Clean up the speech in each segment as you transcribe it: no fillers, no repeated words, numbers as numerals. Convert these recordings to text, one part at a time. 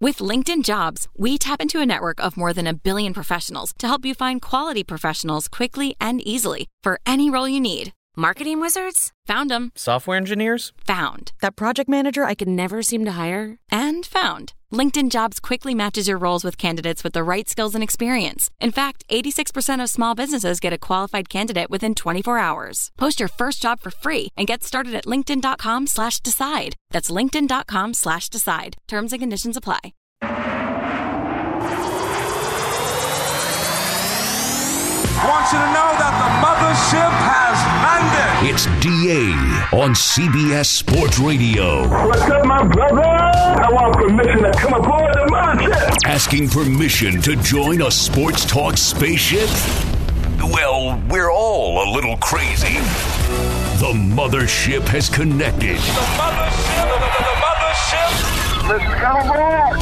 With LinkedIn Jobs, we tap into a network of more than 1 billion professionals to help you find quality professionals quickly and easily for any role you need. Marketing wizards? Found them. Software engineers? Found. That project manager I could never seem to hire? And found. LinkedIn Jobs quickly matches your roles with candidates with the right skills and experience. In fact, 86% of small businesses get a qualified candidate within 24 hours. Post your first job for free and get started at linkedin.com/decide. That's linkedin.com/decide. Terms and conditions apply. Want you to know that the mothership has landed. It's DA on CBS Sports Radio. What's up, my brother? I want permission to come aboard the mothership. Asking permission to join a sports talk spaceship? Well, we're all a little crazy. The mothership has connected. The mothership. Let's come aboard.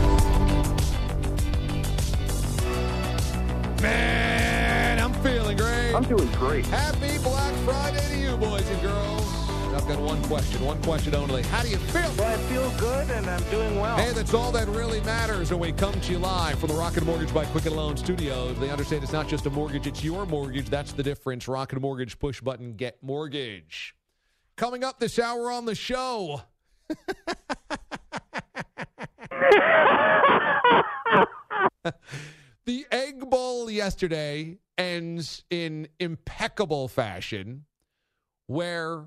Man, I'm feeling great. I'm doing great. Happy Black Friday to you, boys and girls. I've got one question only. How do you feel? Well, I feel good, and I'm doing well. Hey, that's all that really matters when we come to you live from the Rocket Mortgage by Quicken Loan Studios. They understand it's not just a mortgage, it's your mortgage. That's the difference. Rocket Mortgage, push button, get mortgage. Coming up this hour on the show. The Egg Bowl yesterday ends in impeccable fashion where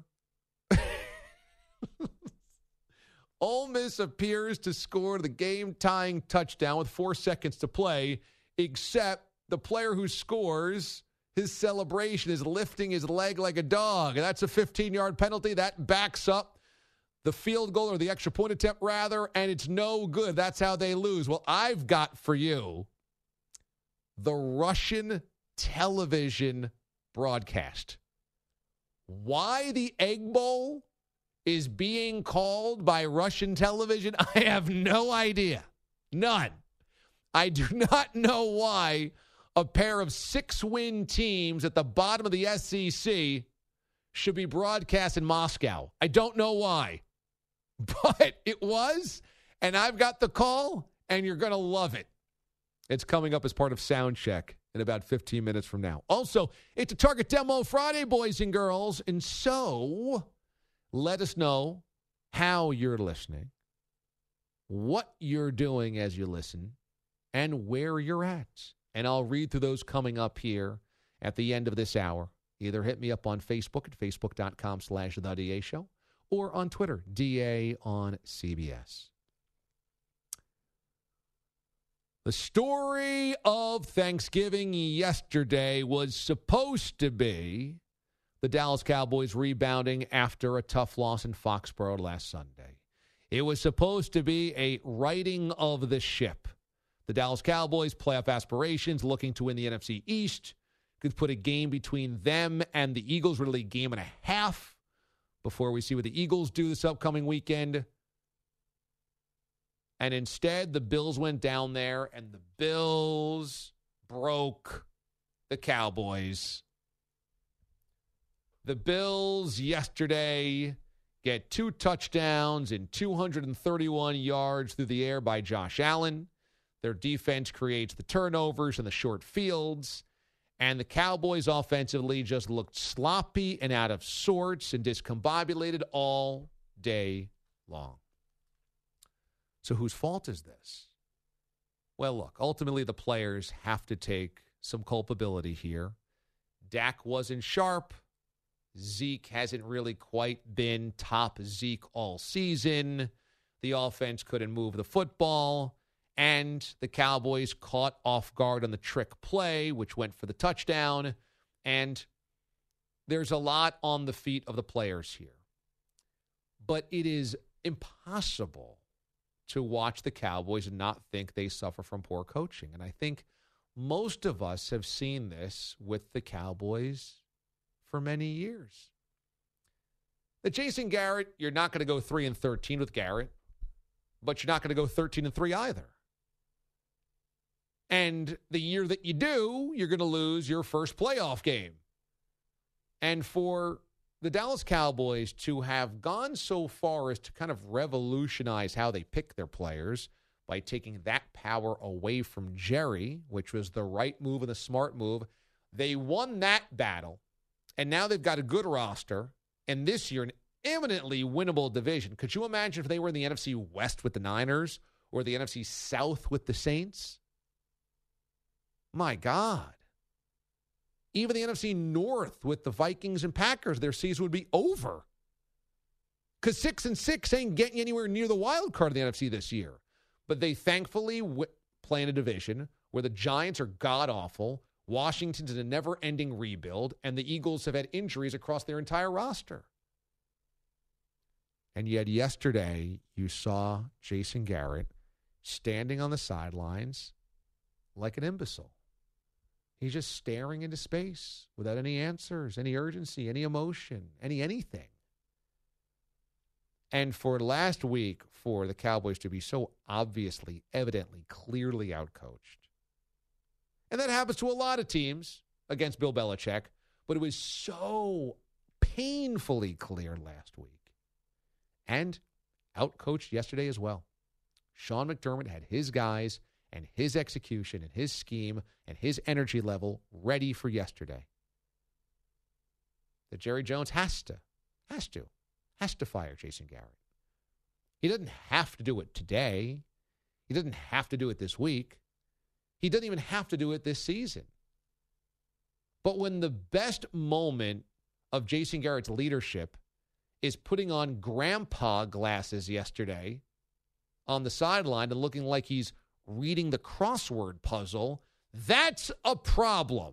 Ole Miss appears to score the game-tying touchdown with 4 seconds to play, except the player who scores, his celebration is lifting his leg like a dog. And that's a 15-yard penalty. That backs up the field goal or the extra point attempt, rather, and it's no good. That's how they lose. Well, I've got for you the Russian television broadcast. Why the Egg Bowl is being called by Russian television, I have no idea. None. I do not know why a pair of 6-win teams at the bottom of the SEC should be broadcast in Moscow. I don't know why. But it was, and I've got the call, and you're going to love it. It's coming up as part of Sound Check in about 15 minutes from now. Also, it's a Target Demo Friday, boys and girls. And so, let us know how you're listening, what you're doing as you listen, and where you're at. And I'll read through those coming up here at the end of this hour. Either hit me up on Facebook at facebook.com/The DA Show or on Twitter, DA on CBS. The story of Thanksgiving yesterday was supposed to be the Dallas Cowboys rebounding after a tough loss in Foxborough last Sunday. It was supposed to be a righting of the ship. The Dallas Cowboys' playoff aspirations, looking to win the NFC East, could put a game between them and the Eagles, really a game and a half, before we see what the Eagles do this upcoming weekend. And instead, the Bills went down there, and the Bills broke the Cowboys. The Bills yesterday get 2 touchdowns and 231 yards through the air by Josh Allen. Their defense creates the turnovers and the short fields. And the Cowboys offensively just looked sloppy and out of sorts and discombobulated all day long. So whose fault is this? Well, look, ultimately the players have to take some culpability here. Dak wasn't sharp. Zeke hasn't really quite been top Zeke all season. The offense couldn't move the football. And the Cowboys caught off guard on the trick play, which went for the touchdown. And there's a lot on the feet of the players here. But it is impossible to watch the Cowboys and not think they suffer from poor coaching. And I think most of us have seen this with the Cowboys for many years. The Jason Garrett, you're not going to go 3-13 with Garrett, but you're not going to go 13-3 either. And the year that you do, you're going to lose your first playoff game. And for the Dallas Cowboys to have gone so far as to kind of revolutionize how they pick their players by taking that power away from Jerry, which was the right move and the smart move. They won that battle, and now they've got a good roster, and this year an eminently winnable division. Could you imagine if they were in the NFC West with the Niners or the NFC South with the Saints? My God. Even the NFC North with the Vikings and Packers, their season would be over. Because 6-6 ain't getting you anywhere near the wild card of the NFC this year. But they thankfully play in a division where the Giants are god-awful, Washington's in a never-ending rebuild, and the Eagles have had injuries across their entire roster. And yet yesterday, you saw Jason Garrett standing on the sidelines like an imbecile. He's just staring into space without any answers, any urgency, any emotion, anything. And for last week, for the Cowboys to be so obviously, evidently, clearly outcoached. And that happens to a lot of teams against Bill Belichick, but it was so painfully clear last week. And outcoached yesterday as well. Sean McDermott had his guys and his execution and his scheme and his energy level ready for yesterday. That Jerry Jones has to fire Jason Garrett. He doesn't have to do it today. He doesn't have to do it this week. He doesn't even have to do it this season. But when the best moment of Jason Garrett's leadership is putting on grandpa glasses yesterday on the sideline and looking like he's reading the crossword puzzle, that's a problem.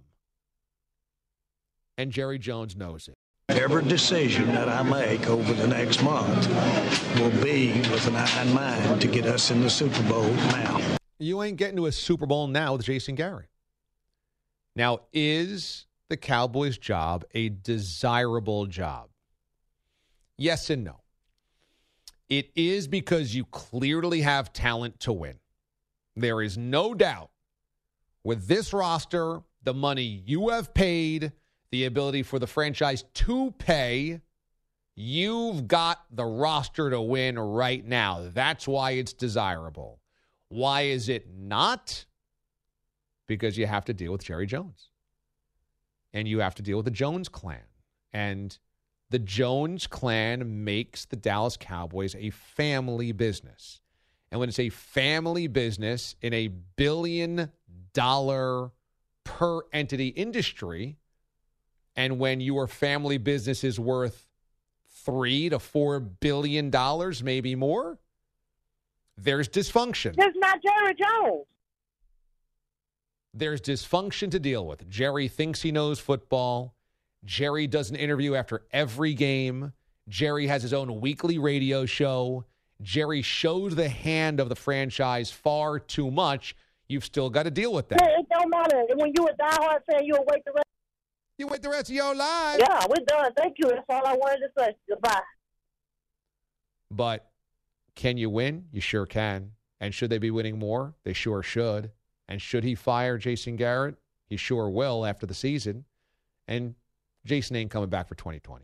And Jerry Jones knows it. Every decision that I make over the next month will be with an eye in mind to get us in the Super Bowl now. You ain't getting to a Super Bowl now with Jason Garrett. Now, is the Cowboys' job a desirable job? Yes and no. It is because you clearly have talent to win. There is no doubt with this roster, the money you have paid, the ability for the franchise to pay, you've got the roster to win right now. That's why it's desirable. Why is it not? Because you have to deal with Jerry Jones. And you have to deal with the Jones clan. And the Jones clan makes the Dallas Cowboys a family business. And when it's a family business in a $1 billion per entity industry, and when your family business is worth $3 to $4 billion, maybe more, there's dysfunction. It's not Jerry Jones. There's dysfunction to deal with. Jerry thinks he knows football. Jerry does an interview after every game. Jerry has his own weekly radio show. Jerry shows the hand of the franchise far too much. You've still got to deal with that. Yeah, it don't matter. When you a diehard fan, you'll wait the rest. You wait the rest of your life. Yeah, we're done. Thank you. That's all I wanted to say. Goodbye. But can you win? You sure can. And should they be winning more? They sure should. And should he fire Jason Garrett? He sure will after the season. And Jason ain't coming back for 2020.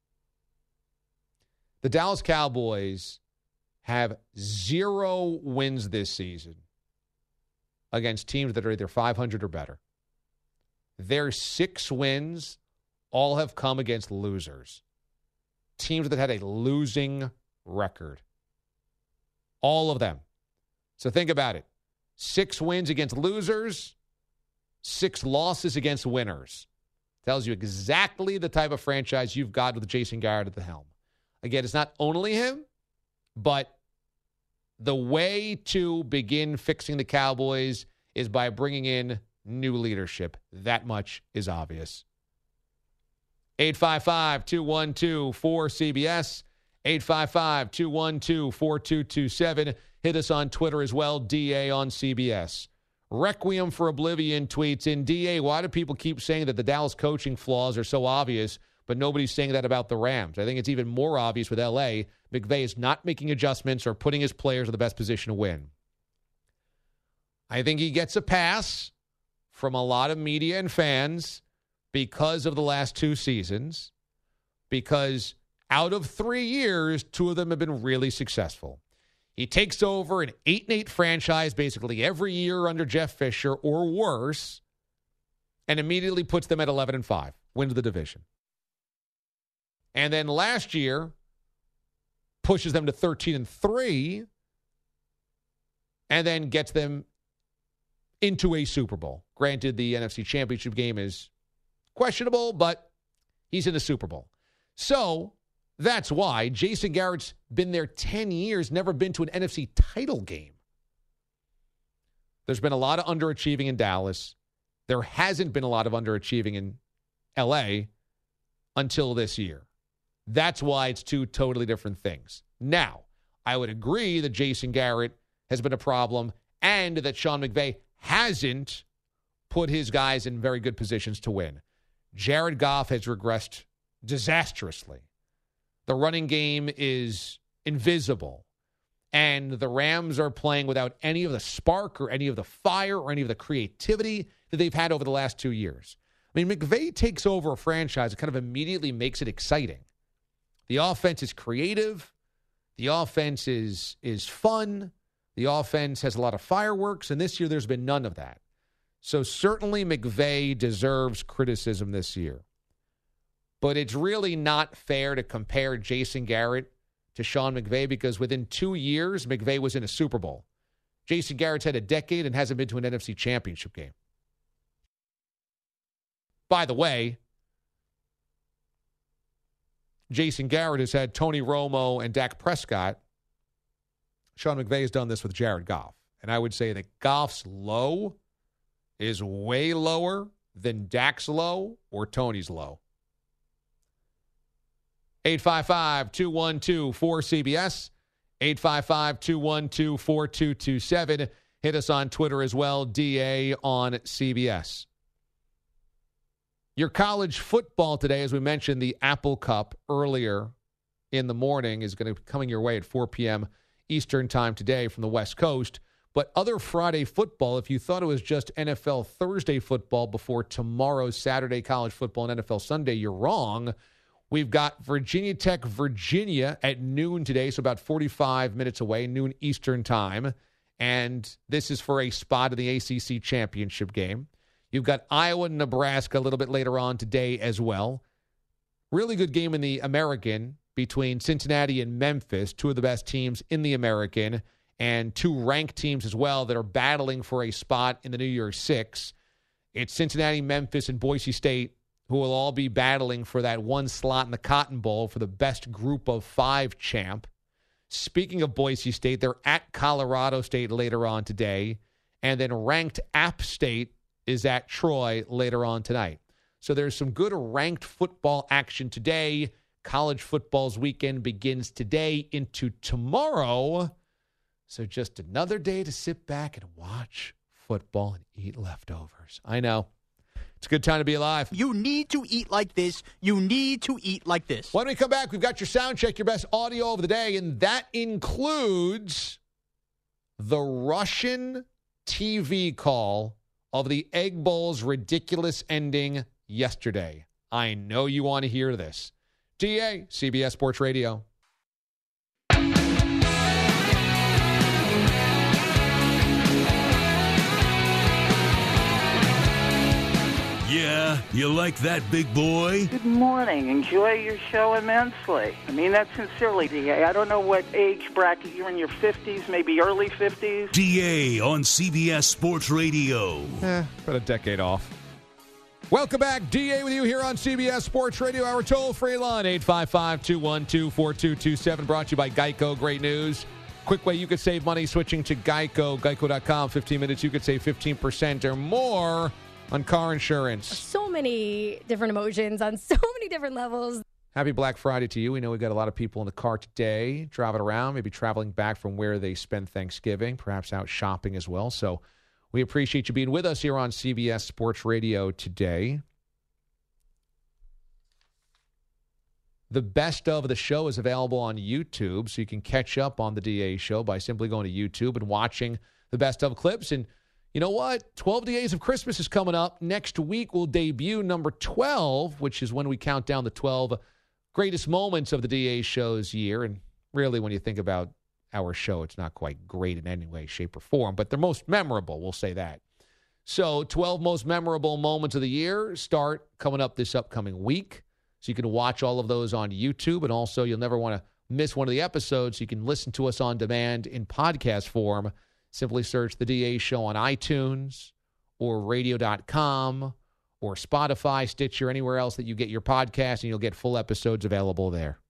The Dallas Cowboys have 0 wins this season against teams that are either 500 or better. Their 6 wins all have come against losers. Teams that had a losing record. All of them. So think about it. 6 wins against losers, 6 losses against winners. Tells you exactly the type of franchise you've got with Jason Garrett at the helm. Again, it's not only him, but the way to begin fixing the Cowboys is by bringing in new leadership. That much is obvious. 855-212-4CBS, 855-212-4227. Hit us on Twitter as well, DA on CBS. Requiem for Oblivion tweets in, DA, why do people keep saying that the Dallas coaching flaws are so obvious, but nobody's saying that about the Rams? I think it's even more obvious with L.A. McVay is not making adjustments or putting his players in the best position to win. I think he gets a pass from a lot of media and fans because of the last 2 seasons, because out of 3 years, 2 of them have been really successful. He takes over an 8-8 franchise basically every year under Jeff Fisher or worse, and immediately puts them at 11-5, wins the division. And then last year pushes them to 13-3, and then gets them into a Super Bowl. Granted, the NFC Championship game is questionable, but he's in the Super Bowl. So that's why Jason Garrett's been there 10 years, never been to an NFC title game. There's been a lot of underachieving in Dallas. There hasn't been a lot of underachieving in L.A. until this year. That's why it's two totally different things. Now, I would agree that Jason Garrett has been a problem and that Sean McVay hasn't put his guys in very good positions to win. Jared Goff has regressed disastrously. The running game is invisible. And the Rams are playing without any of the spark or any of the fire or any of the creativity that they've had over the last 2 years. I mean, McVay takes over a franchise and kind of immediately makes it exciting. The offense is creative. The offense is fun. The offense has a lot of fireworks. And this year, there's been none of that. So certainly McVay deserves criticism this year. But it's really not fair to compare Jason Garrett to Sean McVay because within 2 years, McVay was in a Super Bowl. Jason Garrett's had a decade and hasn't been to an NFC Championship game. By the way, Jason Garrett has had Tony Romo and Dak Prescott. Sean McVay has done this with Jared Goff. And I would say that Goff's low is way lower than Dak's low or Tony's low. 855-212-4CBS, 855-212-4227. Hit us on Twitter as well, DA on CBS. Your college football today, as we mentioned, the Apple Cup earlier in the morning is going to be coming your way at 4 p.m. Eastern time today from the West Coast. But other Friday football, if you thought it was just NFL Thursday football before tomorrow's Saturday college football and NFL Sunday, you're wrong. We've got Virginia Tech, Virginia at noon today, so about 45 minutes away, noon Eastern time. And this is for a spot in the ACC championship game. You've got Iowa, Nebraska a little bit later on today as well. Really good game in the American between Cincinnati and Memphis, two of the best teams in the American, and two ranked teams as well that are battling for a spot in the New Year's Six. It's Cincinnati, Memphis, and Boise State who will all be battling for that one slot in the Cotton Bowl for the best group of five champ. Speaking of Boise State, they're at Colorado State later on today, and then ranked App State is at Troy later on tonight. So there's some good ranked football action today. College football's weekend begins today into tomorrow. So just another day to sit back and watch football and eat leftovers. I know. It's a good time to be alive. You need to eat like this. You need to eat like this. When we come back, we've got your sound check, your best audio of the day, and that includes the Russian TV call of the Egg Bowl's ridiculous ending yesterday. I know you want to hear this. DA, CBS Sports Radio. Yeah, you like that, big boy? Good morning. Enjoy your show immensely. I mean that sincerely, DA. I don't know what age bracket you're in, your 50s, maybe early 50s. DA on CBS Sports Radio. About a decade off. Welcome back. DA with you here on CBS Sports Radio. Our toll-free line, 855-212-4227, brought to you by Geico. Great news. Quick way you could save money switching to Geico. Geico.com. 15 minutes, you could save 15% or more on car insurance. So many different emotions on so many different levels. Happy Black Friday to you. We know we've got a lot of people in the car today, driving around, maybe traveling back from where they spend Thanksgiving, perhaps out shopping as well. So we appreciate you being with us here on CBS Sports Radio today. The best of the show is available on YouTube, so you can catch up on the DA show by simply going to YouTube and watching the best of clips. And you know what? 12 Days of Christmas is coming up. Next week, we'll debut number 12, which is when we count down the 12 greatest moments of the DA show's year. And really, when you think about our show. It's not quite great in any way, shape, or form, but they're most memorable, we'll say that. So 12 most memorable moments of the year start coming up this upcoming week. So you can watch all of those on YouTube, and also you'll never want to miss one of the episodes. You can listen to us on demand in podcast form. Simply search The DA Show on iTunes or radio.com or Spotify, Stitcher, anywhere else that you get your podcast, and you'll get full episodes available there.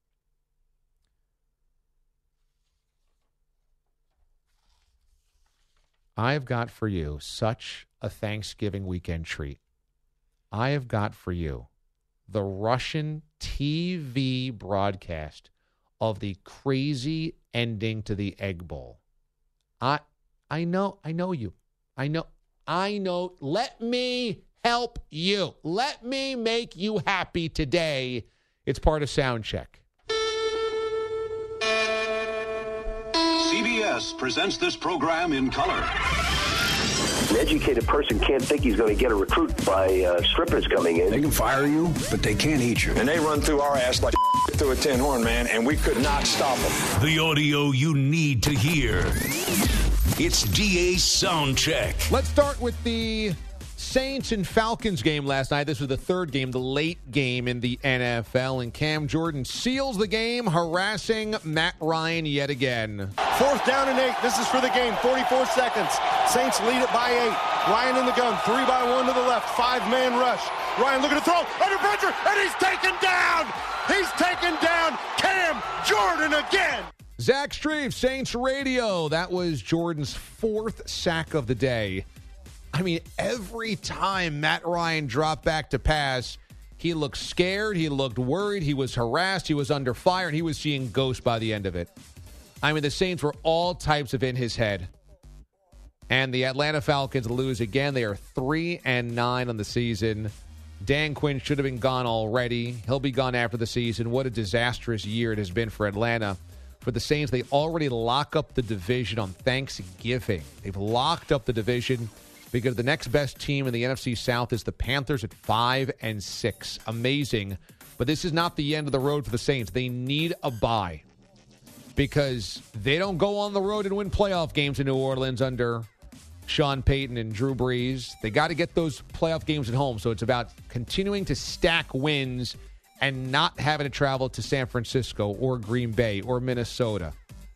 I've got for you such a Thanksgiving weekend treat. I have got for you the Russian TV broadcast of the crazy ending to the Egg Bowl. I know you. I know. Let me help you. Let me make you happy today. It's part of Soundcheck. CBS presents this program in color. An educated person can't think he's going to get a recruit by strippers coming in. They can fire you, but they can't eat you. And they run through our ass like through a tin horn, man, and we could not stop them. The audio you need to hear. It's DA Soundcheck. Let's start with the Saints and Falcons game last night. This was the third game, the late game in the NFL, and Cam Jordan seals the game, harassing Matt Ryan yet again. 4th down and 8. This is for the game. 44 seconds. Saints lead it by 8. Ryan in the gun. 3-by-1 to the left. 5-man rush. Ryan looking to throw. Under pressure. And he's taken down. He's taken down. Cam Jordan again. Zach Strief, Saints Radio. That was Jordan's 4th sack of the day. I mean, every time Matt Ryan dropped back to pass, he looked scared, he looked worried, he was harassed, he was under fire, and he was seeing ghosts by the end of it. I mean, the Saints were all types of in his head. And the Atlanta Falcons lose again. They are 3-9 on the season. Dan Quinn should have been gone already. He'll be gone after the season. What a disastrous year it has been for Atlanta. For the Saints, they already lock up the division on Thanksgiving. They've locked up the division because the next best team in the NFC South is the Panthers at 5-6. Amazing. But this is not the end of the road for the Saints. They need a bye because they don't go on the road and win playoff games in New Orleans under Sean Payton and Drew Brees. They got to get those playoff games at home. So it's about continuing to stack wins and not having to travel to San Francisco or Green Bay or Minnesota.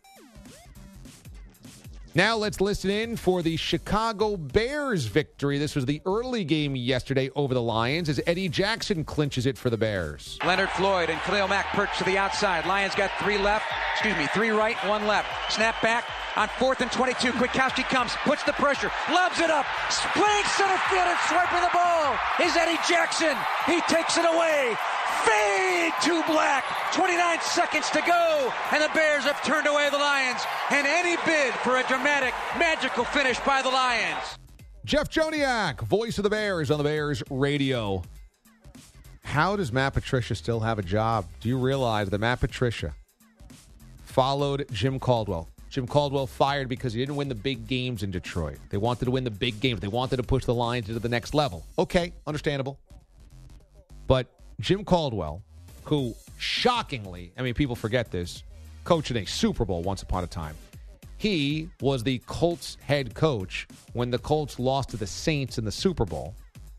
Now let's listen in for the Chicago Bears victory. This was the early game yesterday over the Lions as Eddie Jackson clinches it for the Bears. Leonard Floyd and Khalil Mack perched to the outside. Lions got 3 right, 1 left. Snap back on 4th and 22. Kwiatkowski comes, puts the pressure, lobs it up, playing center field and swiping the ball is Eddie Jackson. He takes it away. Fade to black. 29 seconds to go, and the Bears have turned away the Lions. And any bid for a dramatic, magical finish by the Lions. Jeff Joniak, voice of the Bears on the Bears radio. How does Matt Patricia still have a job? Do you realize that Matt Patricia followed Jim Caldwell? Jim Caldwell fired because he didn't win the big games in Detroit. They wanted to win the big games. They wanted to push the Lions into the next level. Okay, understandable. But Jim Caldwell, who shockingly, I mean, people forget this, coached in a Super Bowl once upon a time. He was the Colts head coach when the Colts lost to the Saints in the Super Bowl.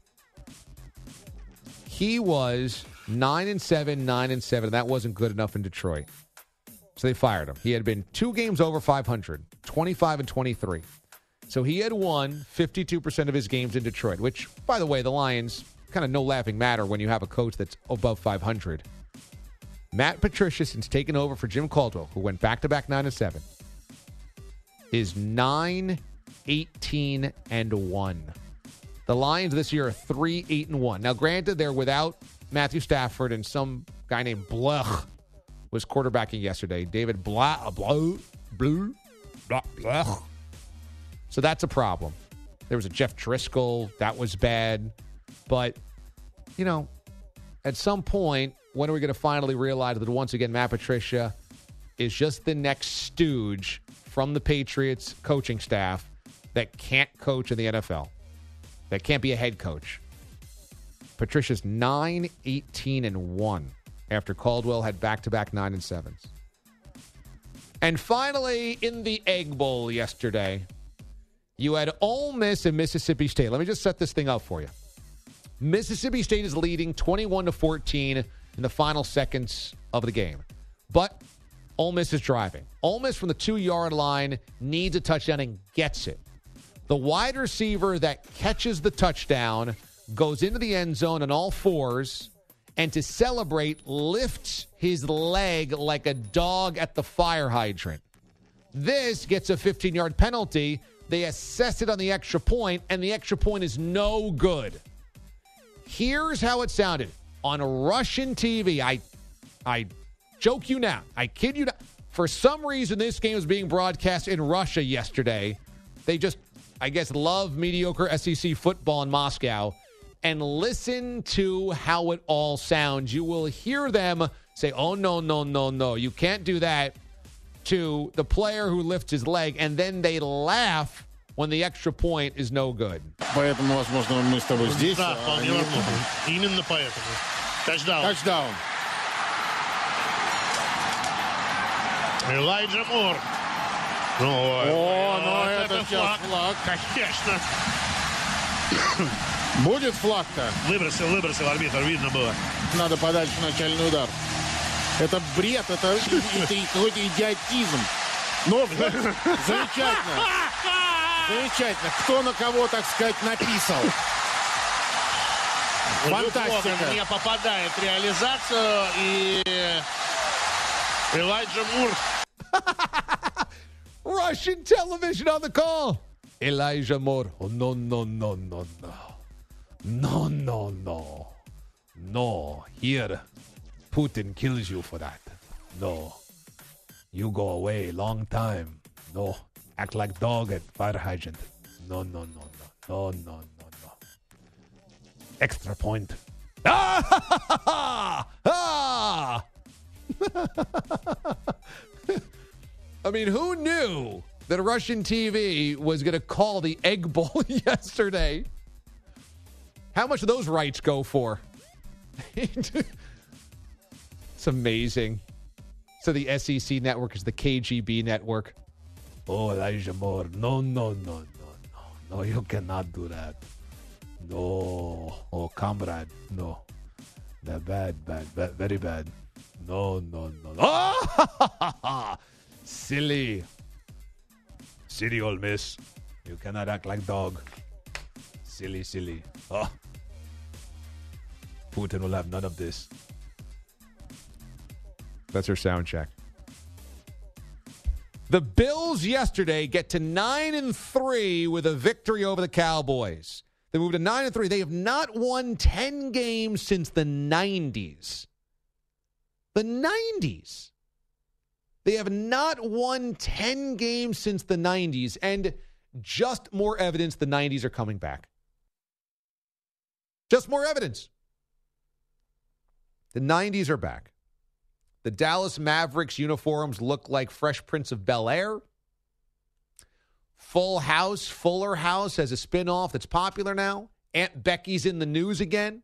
He was 9-7, 9-7, and that wasn't good enough in Detroit. So they fired him. He had been 2 games over 500, 25-23. So he had won 52% of his games in Detroit, which, by the way, the Lions, kind of no laughing matter when you have a coach that's above 500. Matt Patricia, since taking over for Jim Caldwell, who went back-to-back 9-7, is 9-18-1. The Lions this year are 3-8-1. Now, granted, they're without Matthew Stafford and some guy named Blech was quarterbacking yesterday. David Blech. So that's a problem. There was a Jeff Driscoll. That was bad. But, you know, at some point, when are we going to finally realize that once again Matt Patricia is just the next stooge from the Patriots coaching staff that can't coach in the NFL, that can't be a head coach? Patricia's 9-18-1 after Caldwell had back-to-back 9-7s. And finally, in the Egg Bowl yesterday, you had Ole Miss and Mississippi State. Let me just set this thing up for you. Mississippi State is leading 21-14 in the final seconds of the game. But Ole Miss is driving. Ole Miss from the 2-yard line needs a touchdown and gets it. The wide receiver that catches the touchdown goes into the end zone on all fours and to celebrate lifts his leg like a dog at the fire hydrant. This gets a 15-yard penalty. They assess it on the extra point, and the extra point is no good. Here's how it sounded on Russian TV. I joke you not. I kid you not. For some reason, this game was being broadcast in Russia yesterday. They just, I guess, love mediocre SEC football in Moscow. And listen to how it all sounds. You will hear them say, oh, no, no, no, no. You can't do that to the player who lifts his leg. And then they laugh when the extra point is no good. Поэтому, возможно, мы с тобой здесь. Да, вполне возможно. Именно поэтому. Тачдаун. Тачдаун. Элайджа Мур. Ну это сейчас флаг. Конечно. Будет флаг-то? Выбросил арбитр, видно было. Надо подальше начальный удар. Это бред, это какой-то идиотизм. Но замечательно. Замечательно. Кто на кого, так сказать, написал? Фантастика. Не попадает в реализацию, и Элайджа Мур. Russian television on the call. Elijah Moore. Oh, no, no, no, no, no. No, no, no. No. Here, Putin kills you for that. No. You go away long time. No. Act like dog at fire hydrant. No, no, no, no. No, no, no, no. Extra point. Ah! Ah! I mean, who knew that Russian TV was going to call the Egg Bowl yesterday? How much do those rights go for? It's amazing. So the SEC network is the KGB network. Oh, Elijah Moore. No, no, no, no, no. No, you cannot do that. No. Oh, comrade. No. That bad, very bad. No, no, no. Oh! Silly. Silly Ole Miss. You cannot act like dog. Silly, silly. Oh. Putin will have none of this. That's her sound check. The Bills yesterday get to 9-3 with a victory over the Cowboys. They moved to 9-3. They have not won 10 games since the 90s. The 90s. They have not won 10 games since the 90s, and just more evidence the 90s are coming back. Just more evidence. The 90s are back. The Dallas Mavericks uniforms look like Fresh Prince of Bel-Air. Full House, Fuller House has a spinoff that's popular now. Aunt Becky's in the news again.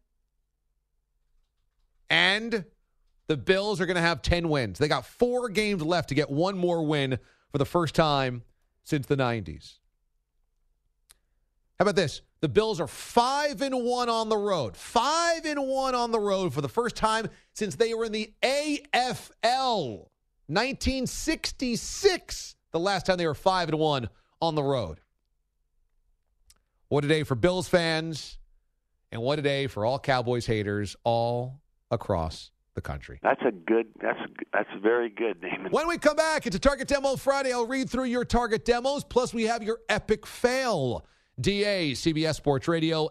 And the Bills are going to have 10 wins. They got 4 games left to get one more win for the first time since the 90s. How about this? The Bills are 5-1 on the road. 5-1 on the road for the first time since they were in the AFL. 1966, the last time they were 5-1 on the road. What a day for Bills fans, and what a day for all Cowboys haters all across the country. That's very good, Damon. When we come back, it's a Target Demo Friday. I'll read through your Target demos, plus we have your epic fail. DA, CBS Sports Radio.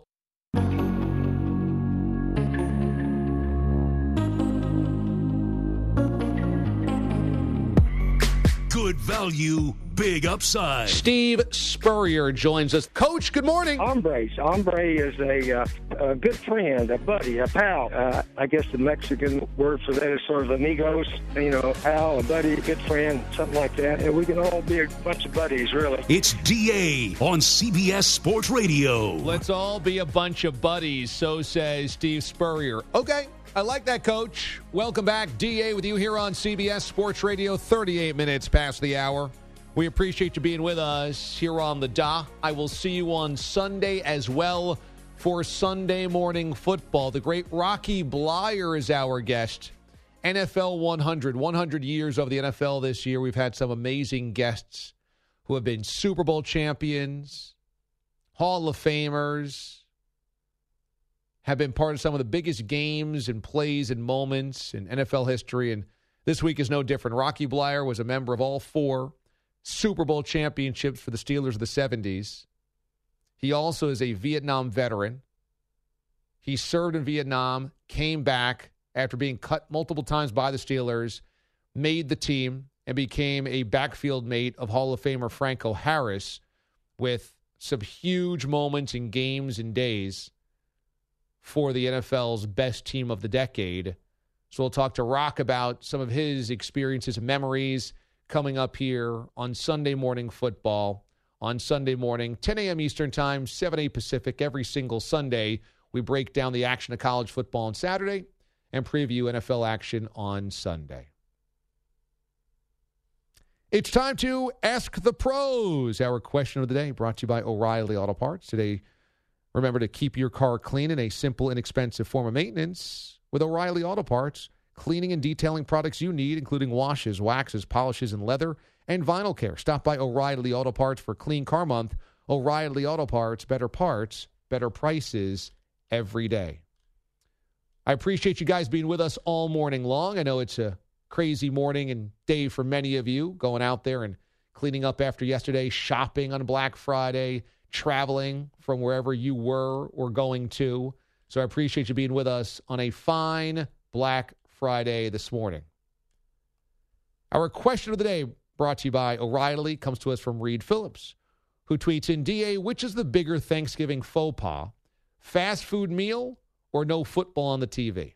Good value, big upside. Steve Spurrier joins us. Coach, good morning. Hombre is a good friend, a buddy, a pal. I guess the Mexican word for that is sort of amigos. You know, pal, a buddy, a good friend, something like that. And we can all be a bunch of buddies, really. It's DA on CBS Sports Radio. Let's all be a bunch of buddies, so says Steve Spurrier. Okay, I like that, Coach. Welcome back. DA with you here on CBS Sports Radio, 38 minutes past the hour. We appreciate you being with us here on the DA. I will see you on Sunday as well for Sunday Morning Football. The great Rocky Bleier is our guest. NFL 100 years of the NFL this year. We've had some amazing guests who have been Super Bowl champions, Hall of Famers, have been part of some of the biggest games and plays and moments in NFL history, and this week is no different. Rocky Bleier was a member of all 4 Super Bowl championships for the Steelers of the 70s. He also is a Vietnam veteran. He served in Vietnam, came back after being cut multiple times by the Steelers, made the team, and became a backfield mate of Hall of Famer Franco Harris with some huge moments in games and days for the NFL's best team of the decade. So we'll talk to Rock about some of his experiences and memories coming up here on Sunday Morning Football. On Sunday morning, 10 a.m. Eastern Time, 7 a.m. Pacific, every single Sunday. We break down the action of college football on Saturday and preview NFL action on Sunday. It's time to Ask the Pros. Our question of the day brought to you by O'Reilly Auto Parts. Today, remember to keep your car clean in a simple, inexpensive form of maintenance with O'Reilly Auto Parts. Cleaning and detailing products you need, including washes, waxes, polishes, and leather and vinyl care. Stop by O'Reilly Auto Parts for Clean Car Month. O'Reilly Auto Parts, better prices every day. I appreciate you guys being with us all morning long. I know it's a crazy morning and day for many of you, going out there and cleaning up after yesterday, shopping on Black Friday, traveling from wherever you were or going to. So I appreciate you being with us on a fine Black Friday this morning. Our question of the day, brought to you by O'Reilly, comes to us from Reed Phillips, who tweets in, DA, which is the bigger Thanksgiving faux pas, fast food meal or no football on the TV?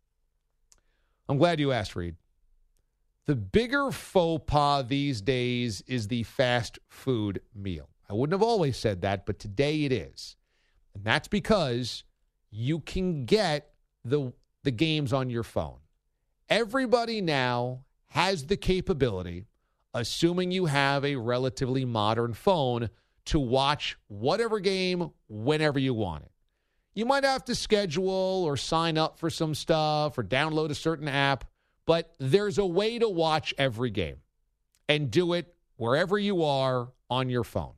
I'm glad you asked, Reed. The bigger faux pas these days is the fast food meal. I wouldn't have always said that, but today it is. And that's because you can get the games on your phone. Everybody now has the capability, assuming you have a relatively modern phone, to watch whatever game whenever you want it. You might have to schedule or sign up for some stuff or download a certain app, but there's a way to watch every game and do it wherever you are on your phone.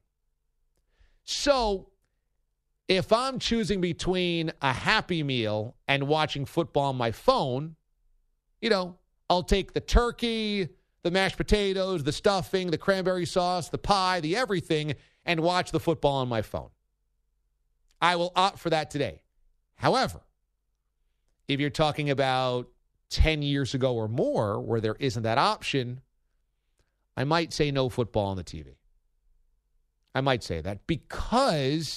So if I'm choosing between a Happy Meal and watching football on my phone, I'll take the turkey, the mashed potatoes, the stuffing, the cranberry sauce, the pie, the everything, and watch the football on my phone. I will opt for that today. However, if you're talking about 10 years ago or more where there isn't that option, I might say no football on the TV. I might say that because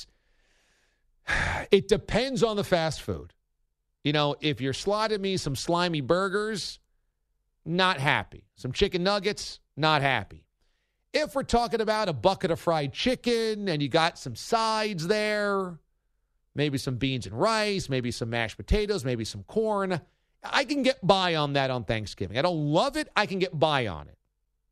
it depends on the fast food. If you're slotting me some slimy burgers, not happy. Some chicken nuggets, not happy. If we're talking about a bucket of fried chicken and you got some sides there, maybe some beans and rice, maybe some mashed potatoes, maybe some corn, I can get by on that on Thanksgiving. I don't love it. I can get by on it.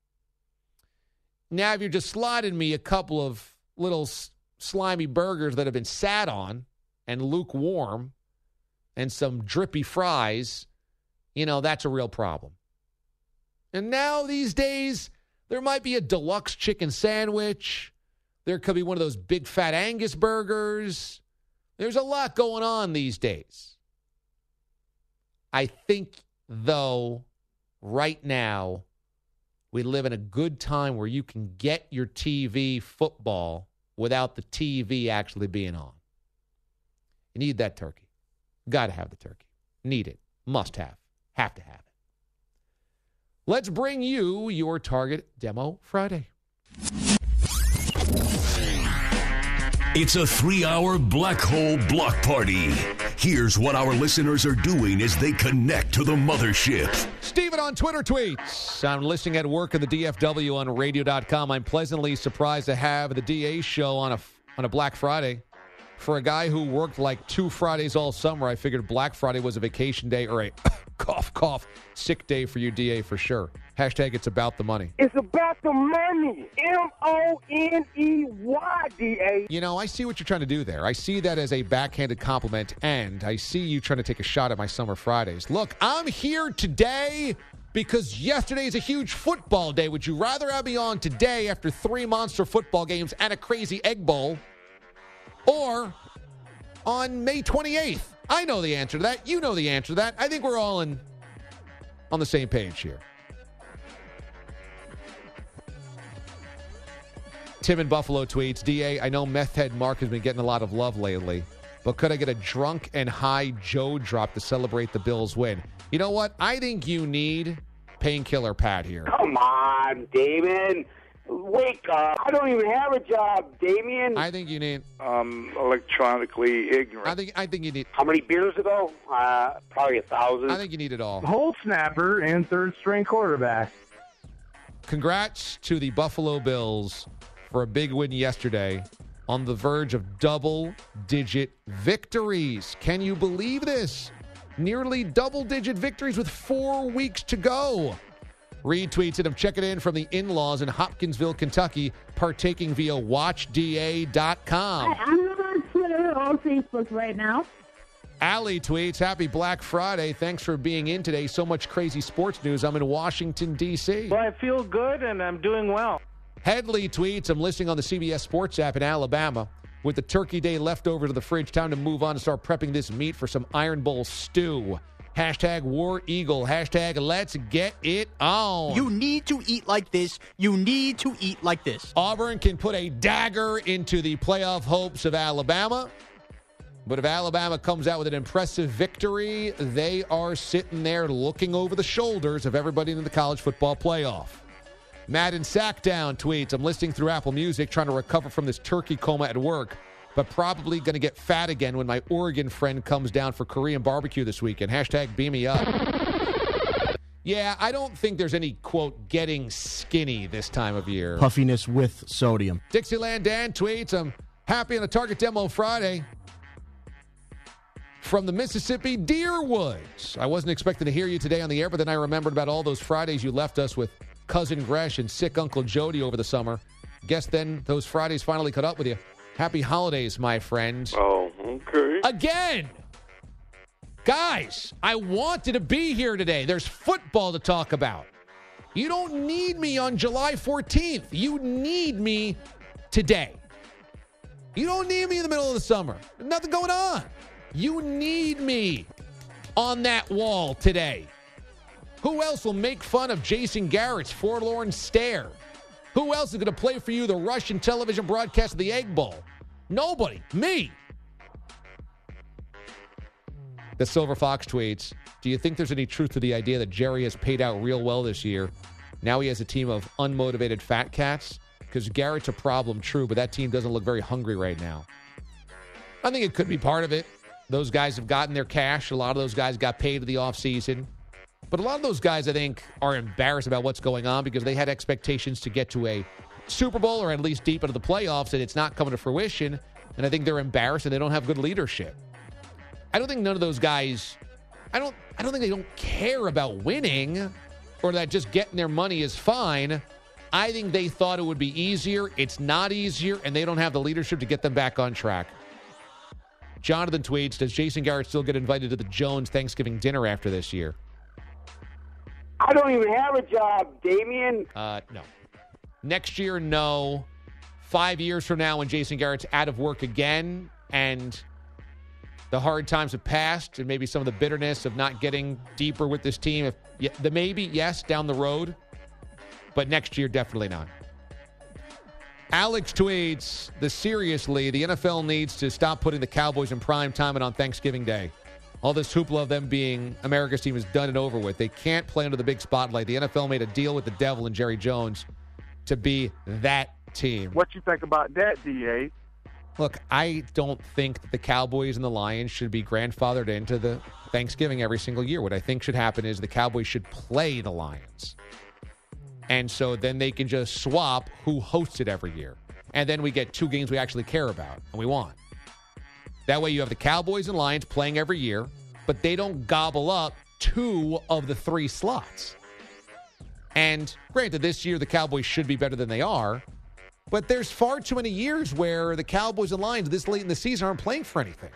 Now, if you're just slotting me a couple of little slimy burgers that have been sat on and lukewarm and some drippy fries, that's a real problem. And now these days, there might be a deluxe chicken sandwich. There could be one of those big fat Angus burgers. There's a lot going on these days. I think, though, right now, we live in a good time where you can get your TV football without the TV actually being on. You need that turkey. Got to have the turkey. Need it. Must have. Have to have it. Let's bring you your Target Demo Friday. It's a 3-hour black hole block party. Here's what our listeners are doing as they connect to the mothership. Steven on Twitter tweets, I'm listening at work in the DFW on radio.com. I'm pleasantly surprised to have the DA show on a Black Friday. For a guy who worked like 2 Fridays all summer, I figured Black Friday was a vacation day or a cough, sick day for you, DA, for sure. Hashtag it's about the money. It's about the money. M-O-N-E-Y, DA. You know, I see what you're trying to do there. I see that as a backhanded compliment, and I see you trying to take a shot at my Summer Fridays. Look, I'm here today because yesterday is a huge football day. Would you rather have me on today after 3 monster football games and a crazy Egg Bowl, or on May 28th? I know the answer to that. You know the answer to that. I think we're all on the same page here. Tim in Buffalo tweets, DA, I know meth head Mark has been getting a lot of love lately, but could I get a drunk and high Joe drop to celebrate the Bills' win? You know what? I think you need Painkiller Pat here. Come on, Damon. Wake up. I don't even have a job, Damien. I think you need... electronically ignorant. I think you need... How many beers ago? Probably 1,000. I think you need it all. Whole snapper and third-string quarterback. Congrats to the Buffalo Bills for a big win yesterday on the verge of double-digit victories. Can you believe this? Nearly double-digit victories with 4 weeks to go. Reed tweets it. I'm checking in from the in-laws in Hopkinsville, Kentucky, partaking via watchda.com. I'm on Twitter or Facebook right now. Allie tweets, happy Black Friday. Thanks for being in today. So much crazy sports news. I'm in Washington, D.C. Well, I feel good and I'm doing well. Headley tweets, I'm listening on the CBS Sports app in Alabama. With the turkey day left over to the fridge, time to move on and start prepping this meat for some Iron Bowl stew. Hashtag War Eagle. Hashtag let's get it on. You need to eat like this. You need to eat like this. Auburn can put a dagger into the playoff hopes of Alabama. But if Alabama comes out with an impressive victory, they are sitting there looking over the shoulders of everybody in the college football playoff. Madden Sackdown tweets, I'm listening through Apple Music trying to recover from this turkey coma at work, but probably going to get fat again when my Oregon friend comes down for Korean barbecue this weekend. Hashtag beam me up. Yeah, I don't think there's any, quote, getting skinny this time of year. Puffiness with sodium. Dixieland Dan tweets, I'm happy on a Target Demo Friday from the Mississippi Deerwoods. I wasn't expecting to hear you today on the air, but then I remembered about all those Fridays you left us with Cousin Gresh and sick Uncle Jody over the summer. Guess then those Fridays finally caught up with you. Happy holidays, my friend. Oh, okay. Again, guys, I wanted to be here today. There's football to talk about. You don't need me on July 14th. You need me today. You don't need me in the middle of the summer. There's nothing going on. You need me on that wall today. Who else will make fun of Jason Garrett's forlorn stare? Who else is going to play for you the Russian television broadcast of the Egg Bowl? Nobody. Me. The Silver Fox tweets, do you think there's any truth to the idea that Jerry has paid out real well this year? Now he has a team of unmotivated fat cats? Because Garrett's a problem, true, but that team doesn't look very hungry right now. I think it could be part of it. Those guys have gotten their cash. A lot of those guys got paid in the offseason. But a lot of those guys, I think, are embarrassed about what's going on because they had expectations to get to a Super Bowl or at least deep into the playoffs, and it's not coming to fruition. And I think they're embarrassed and they don't have good leadership. I don't think none of those guys, I don't think they don't care about winning or that just getting their money is fine. I think they thought it would be easier. It's not easier, and they don't have the leadership to get them back on track. Jonathan tweets, does Jason Garrett still get invited to the Jones Thanksgiving dinner after this year? I don't even have a job, Damien. No. Next year, no. 5 years from now when Jason Garrett's out of work again and the hard times have passed and maybe some of the bitterness of not getting deeper with this team, maybe, yes, down the road. But next year, definitely not. Alex tweets, seriously, the NFL needs to stop putting the Cowboys in prime time and on Thanksgiving Day. All this hoopla of them being America's team is done and over with. They can't play under the big spotlight. The NFL made a deal with the devil and Jerry Jones to be that team. What you think about that, DA? Look, I don't think that the Cowboys and the Lions should be grandfathered into the Thanksgiving every single year. What I think should happen is the Cowboys should play the Lions. And so then they can just swap who hosts it every year. And then we get 2 games we actually care about and we want. That way you have the Cowboys and Lions playing every year, but they don't gobble up 2 of the 3 slots. And granted, this year the Cowboys should be better than they are, but there's far too many years where the Cowboys and Lions this late in the season aren't playing for anything.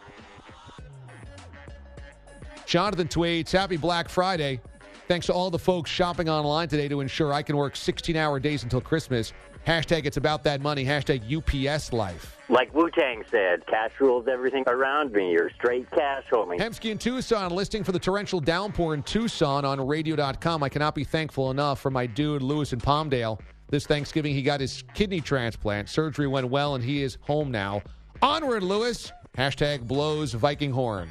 Jonathan tweets, Happy Black Friday. Thanks to all the folks shopping online today to ensure I can work 16-hour days until Christmas. Hashtag it's about that money. Hashtag UPS life. Like Wu-Tang said, cash rules everything around me. You're straight cash, homie. Hemsky in Tucson, listing for the torrential downpour in Tucson on radio.com. I cannot be thankful enough for my dude, Lewis in Palmdale. This Thanksgiving, he got his kidney transplant. Surgery went well, and he is home now. Onward, Lewis. Hashtag blows Viking horn.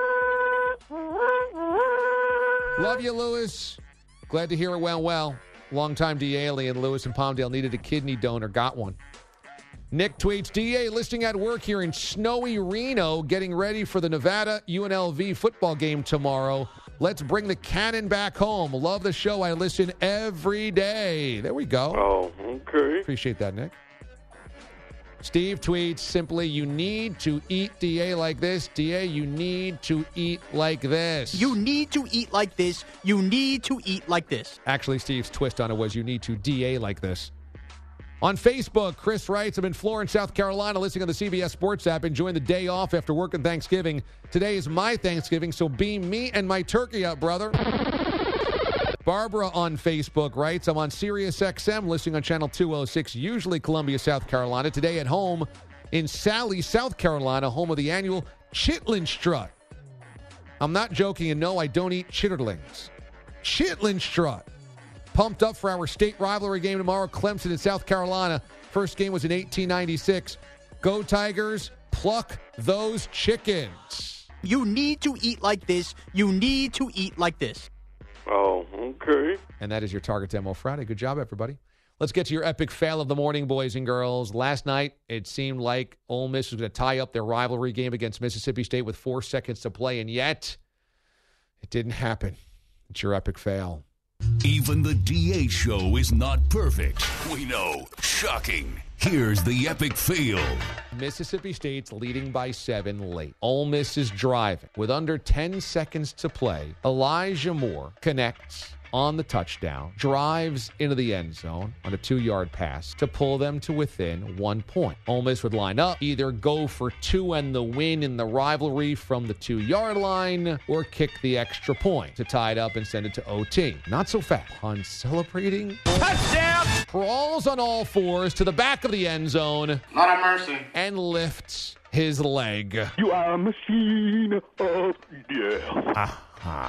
Love you, Lewis. Glad to hear it went well. Longtime DA alien Lewis in Palmdale needed a kidney donor. Got one. Nick tweets, DA listing at work here in snowy Reno, getting ready for the Nevada UNLV football game tomorrow. Let's bring the cannon back home. Love the show. I listen every day. There we go. Oh, okay. Appreciate that, Nick. Steve tweets simply, you need to eat DA like this. DA, you need to eat like this. You need to eat like this. You need to eat like this. Actually, Steve's twist on it was you need to DA like this. On Facebook, Chris writes, I'm in Florence, South Carolina, listening on the CBS Sports app, enjoying the day off after work and Thanksgiving. Today is my Thanksgiving, so beam me and my turkey up, brother. Barbara on Facebook writes, I'm on Sirius XM, listening on Channel 206, usually Columbia, South Carolina. Today at home in Sally, South Carolina, home of the annual Chitlin Strut. I'm not joking, and no, I don't eat chitterlings. Chitlin Strut. Pumped up for our state rivalry game tomorrow, Clemson in South Carolina. First game was in 1896. Go Tigers, pluck those chickens. You need to eat like this. You need to eat like this. Oh, okay. And that is your Target Demo Friday. Good job, everybody. Let's get to your epic fail of the morning, boys and girls. Last night, it seemed like Ole Miss was going to tie up their rivalry game against Mississippi State with 4 seconds to play, and yet it didn't happen. It's your epic fail. Even the DA show is not perfect. We know. Shocking. Here's the epic fail. Mississippi State's leading by 7 late. Ole Miss is driving. With under 10 seconds to play, Elijah Moore connects on the touchdown, drives into the end zone on a 2-yard pass to pull them to within 1 point. Ole Miss would line up, either go for 2 and the win in the rivalry from the 2-yard line, or kick the extra point to tie it up and send it to OT. Not so fast. On celebrating, Touchdown! crawls on all fours to the back of the end zone. Not a mercy. And lifts his leg. You are a machine of death.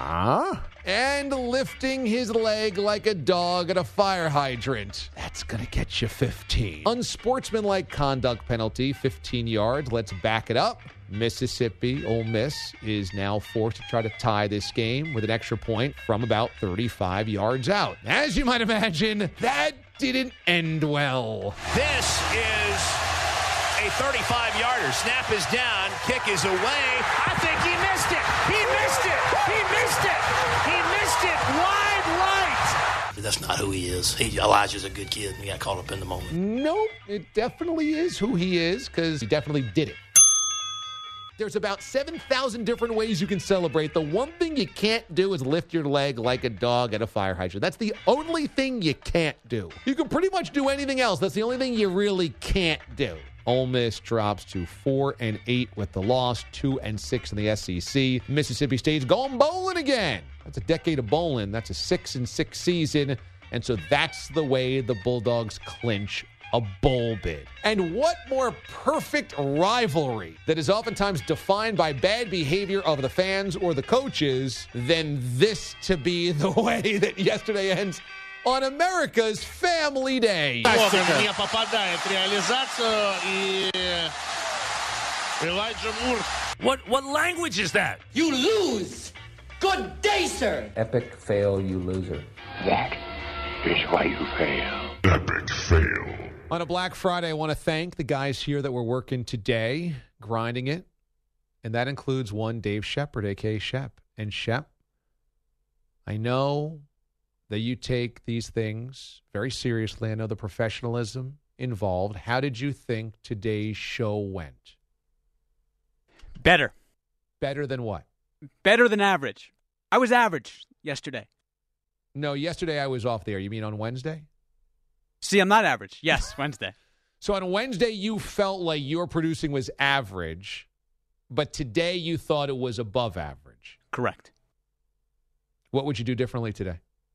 And lifting his leg like a dog at a fire hydrant. That's going to get you 15. Unsportsmanlike conduct penalty, 15 yards. Let's back it up. Mississippi, Ole Miss, is now forced to try to tie this game with an extra point from about 35 yards out. As you might imagine, that didn't end well. This is a 35-yarder. Snap is down. Kick is away. I think he missed it. He missed it. He missed it. He missed it wide right. That's not who he is. Elijah's a good kid, and he got caught up in the moment. Nope, it definitely is who he is, because he definitely did it. There's about 7,000 different ways you can celebrate. The one thing you can't do is lift your leg like a dog at a fire hydrant. That's the only thing you can't do. You can pretty much do anything else. That's the only thing you really can't do. Ole Miss drops to 4-8 with the loss, 2-6 in the SEC. Mississippi State's going bowling again. That's a decade of bowling. That's a 6-6 season. And so that's the way the Bulldogs clinch a bowl bid. And what more perfect rivalry that is oftentimes defined by bad behavior of the fans or the coaches than this to be the way that yesterday ends on America's Family Day. Не попадает в реализацию и Elijah Moore. What language is that? You lose. Good day, sir. Epic fail, you loser. That is why you fail. Epic fail. On a Black Friday, I want to thank the guys here that were working today, grinding it. And that includes one Dave Shepard, a.k.a. Shep. And Shep, I know that you take these things very seriously. I know the professionalism involved. How did you think today's show went? Better. Better than what? Better than average. I was average yesterday. No, yesterday I was off the air. You mean on Wednesday? See, I'm not average. Yes, Wednesday. So on Wednesday, you felt like your producing was average, but today you thought it was above average. Correct. What would you do differently today?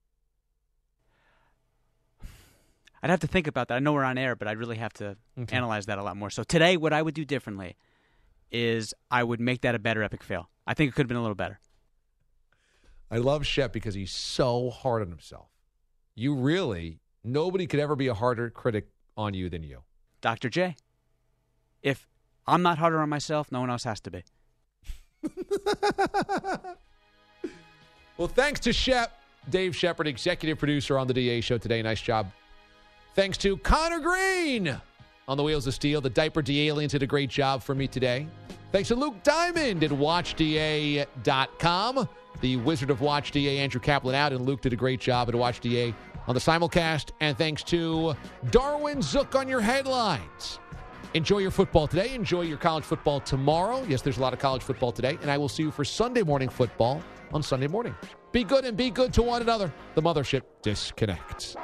I'd have to think about that. I know we're on air, but I'd really have to analyze that a lot more. So today, what I would do differently is I would make that a better epic fail. I think it could have been a little better. I love Shep because he's so hard on himself. Nobody could ever be a harder critic on you than you. Dr. J, if I'm not harder on myself, no one else has to be. Well, thanks to Shep, Dave Shepard, executive producer on the DA Show today. Nice job. Thanks to Connor Green on the Wheels of Steel. The Diaper D aliens did a great job for me today. Thanks to Luke Diamond at WatchDA.com. The Wizard of Watch DA, Andrew Kaplan, out, and Luke did a great job at Watch DA on the simulcast. And thanks to Darwin Zook on your headlines. Enjoy your football today. Enjoy your college football tomorrow. Yes, there's a lot of college football today. And I will see you for Sunday morning football on Sunday morning. Be good and be good to one another. The Mothership disconnects.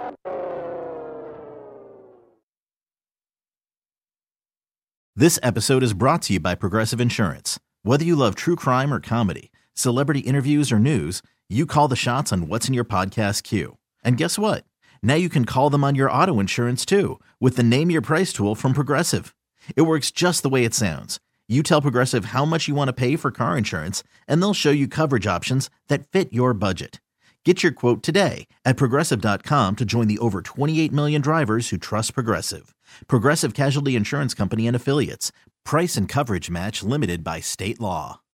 This episode is brought to you by Progressive Insurance. Whether you love true crime or comedy, celebrity interviews or news, you call the shots on what's in your podcast queue. And guess what? Now you can call them on your auto insurance too with the Name Your Price tool from Progressive. It works just the way it sounds. You tell Progressive how much you want to pay for car insurance, and they'll show you coverage options that fit your budget. Get your quote today at Progressive.com to join the over 28 million drivers who trust Progressive. Progressive Casualty Insurance Company and Affiliates. Price and coverage match limited by state law.